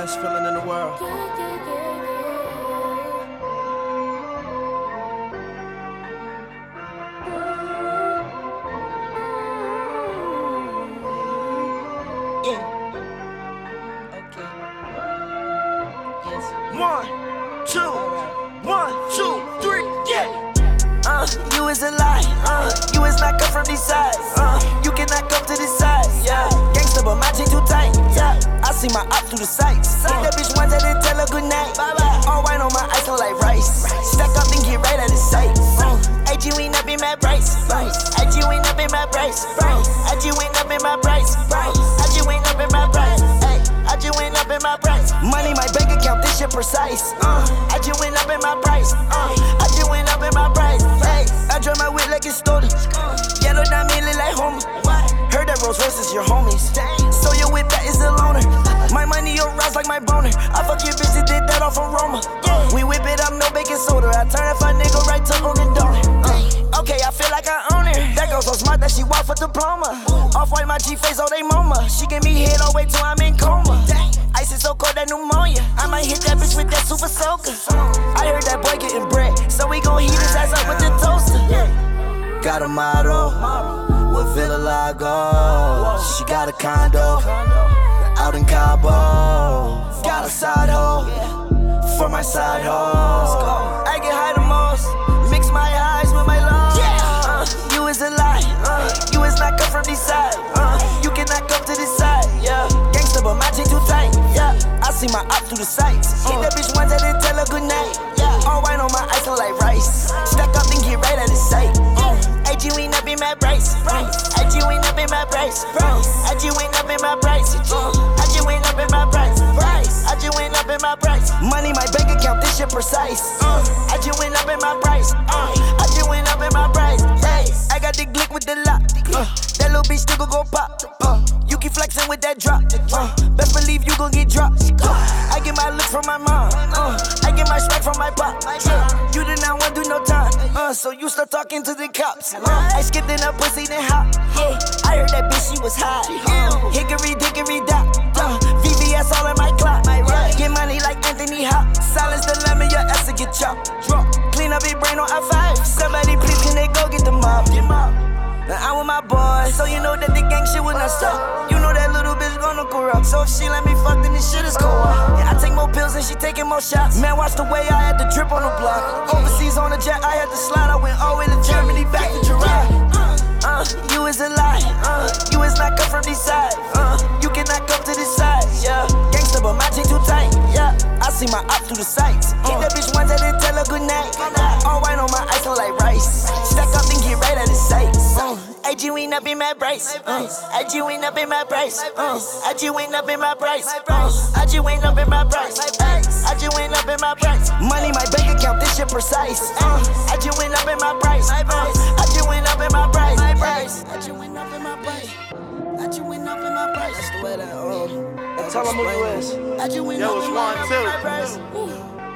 best feeling in the world. Yeah. Okay. Yes. 1, 2, 1, 2, 3, yeah. You is a lie, you is not come from these sides, you cannot come to this side, yeah. Gangsta, but my chain too tight, yeah. I see my op through the sights. Hit that bitch once, I didn't tell her good night. All white on my ice, look like rice. Stack up and get right out of sight. AG went up in my price. AG went up in my price. AG went up in my price. AG went up in my price. I just went up in my price. Money, my bank account, this shit precise. I just went up in my price. I just went up in my price. Hey, I drive my whip like it's stolen. Yellow diamond look like Homer. Heard that Rolls Royce is your homies. So your whip that is a loaner. My money your rise like my boner. I fuck your bitch that did that off from Roma. We whip it up, no baking soda. I turn if a nigga right to on the donor. Okay, I feel like I own her. That girl so smart that she walk for diploma. Off-white my G-face, oh they MoMA. She give me head all the way till I'm in coma. Ice is so cold that pneumonia. I might hit that bitch with that super soaker. I heard that boy getting bread, so we gon' heat his ass up with the toaster. Got a model with Villa Lago. She got a condo out in Cabo. Got a side hoe for my side hoe. I get high the most, mix my highs with my lows. You is a lie, you is not come from this side. You cannot come to this side, yeah. Gangsta, but my chain too tight, yeah. I see my op through the sights. Hit that bitch once, I didn't tell her good night, yeah. All white on my ice, look like rice. Stack up and get right out of sight. AG went up in my price. AG went up in my price. AG went up in my price. I just went up in my price. I just went up in my price. Money, my bank account, this shit precise. I just went up in my price. I just went up in my price. I got the glick with the lock. That little bitch still gon' go pop. You keep flexing with that drop. Best believe you gon' get dropped. I get my look from my mom. I get my swag from my pop. You did not want to do no time. So you start talking to the cops. I skipped in a pussy then hop. I heard that bitch, she was hot. Hickory dickory dock. VVS all in my clock. Get money like Anthony Hop. Silence the lemon, your ass to get chopped. Clean up your brain on I5. Somebody please can they go get the mop? I'm with my boys, so you know that the gang shit will not stop. You know that little bitch gonna corrupt. So if she let me fuck, then this shit is co-op. Yeah, I take more pills and she taking more shots. Man, watch the way I had to drip on the block. Overseas on the jet, I had to slide. I went all the way to Germany, back to Gerard. You is a lie, you is not come from this side. You cannot come to this side, yeah. Gangsta, but my chain too tight, yeah. I see my op through the sights. Hit that bitch once, I didn't tell her good night. All white on my ice, look like rice. Stack up and get right out of sight. AG went up in my price. AG went up in my price. AG went up in my price. I just went up in my price. I just went up in my price. Money, my bank account, this shit precise. I just went up in my price. I just went up in my price. I just went up in my price. I just went up in my price. That's the way that tell them who you is. I just went up in my price.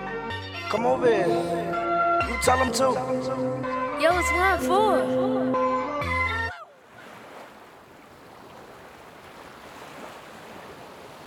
Come over here. You tell them too. Yo, it's 1-4.